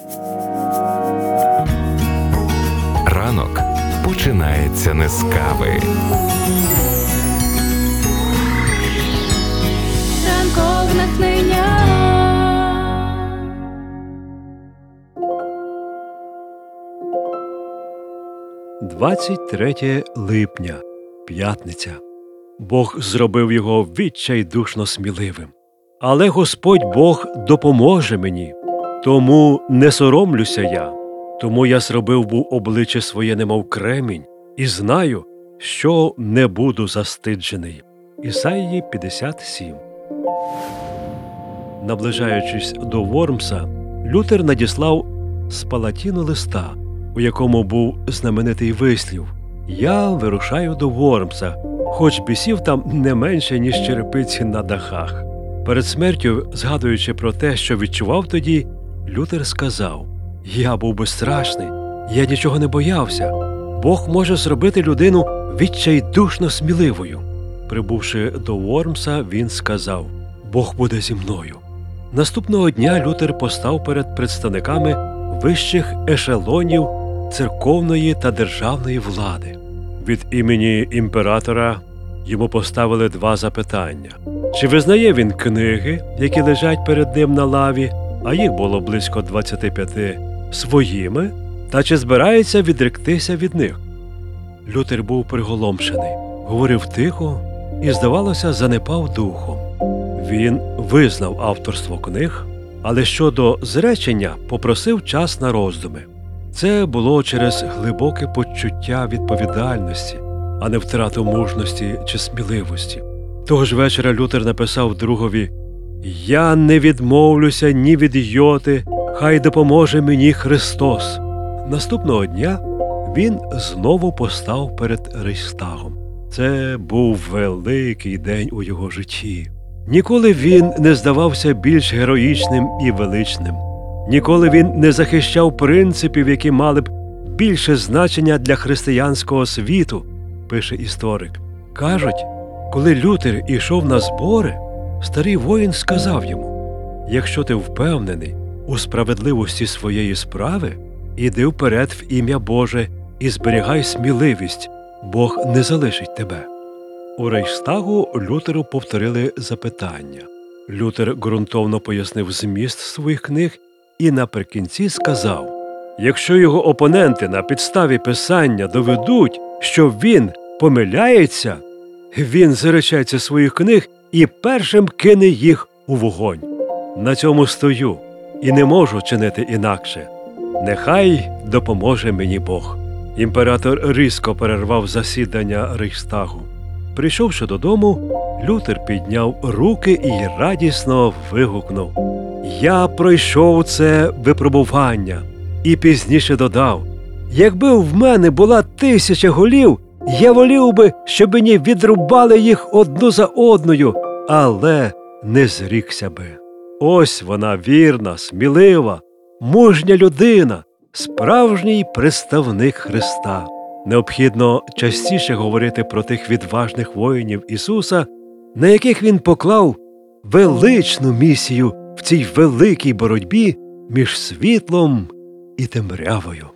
Ранок починається не з кави. Ранкове натхнення. 23 липня, п'ятниця. Бог зробив його відчайдушно сміливим. Але Господь Бог допоможе мені. Тому не соромлюся я. Тому я зробив був обличчя своє, немов кремінь, і знаю, що не буду застиджений. Ісаїї 57. Наближаючись до Вормса, Лютер надіслав з Палатіну листа, у якому був знаменитий вислів «Я вирушаю до Вормса, хоч бісів там не менше, ніж черепиці на дахах». Перед смертю, згадуючи про те, що відчував тоді, Лютер сказав: «Я був безстрашний, я нічого не боявся. Бог може зробити людину відчайдушно сміливою». Прибувши до Вормса, він сказав: «Бог буде зі мною». Наступного дня Лютер постав перед представниками вищих ешелонів церковної та державної влади. Від імені імператора йому поставили два запитання. Чи визнає він книги, які лежать перед ним на лаві, а їх було близько 25, своїми, та чи збирається відректися від них? Лютер був приголомшений, говорив тихо і, здавалося, занепав духом. Він визнав авторство книг, але щодо зречення попросив час на роздуми. Це було через глибоке почуття відповідальності, а не втрату мужності чи сміливості. Того ж вечора Лютер написав другові: «Я не відмовлюся ні від йоти, хай допоможе мені Христос». Наступного дня він знову постав перед Рейхстагом. Це був великий день у його житті. Ніколи він не здавався більш героїчним і величним. Ніколи він не захищав принципів, які мали б більше значення для християнського світу, пише історик. Кажуть, коли Лютер ішов на збори, старий воїн сказав йому: «Якщо ти впевнений у справедливості своєї справи, іди вперед в ім'я Боже і зберігай сміливість, Бог не залишить тебе». У Рейхстагу Лютеру повторили запитання. Лютер ґрунтовно пояснив зміст своїх книг і наприкінці сказав: «Якщо його опоненти на підставі Писання доведуть, що він помиляється, він зречеться своїх книг і першим кине їх у вогонь. На цьому стою і не можу чинити інакше. Нехай допоможе мені Бог». Імператор різко перервав засідання Рейхстагу. Прийшовши додому, Лютер підняв руки і радісно вигукнув: «Я пройшов це випробування». І пізніше додав: «Якби в мене була 1000 голів, я волів би, щоб мені відрубали їх одну за одною, але не зрікся би». Ось вона вірна, смілива, мужня людина, справжній представник Христа. Необхідно частіше говорити про тих відважних воїнів Ісуса, на яких Він поклав величну місію в цій великій боротьбі між світлом і темрявою.